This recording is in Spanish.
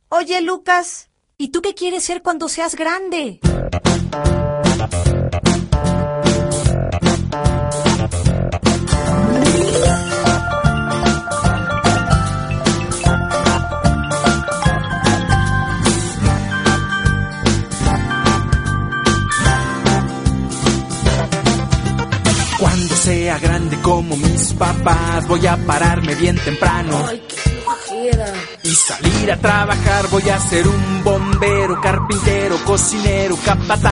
Oye, Lucas, ¿y tú qué quieres ser cuando seas grande? Cuando sea grande como mis papás, voy a pararme bien temprano. Ay, qué flojera. Y salir a trabajar, voy a ser un bombero, carpintero, cocinero, capataz.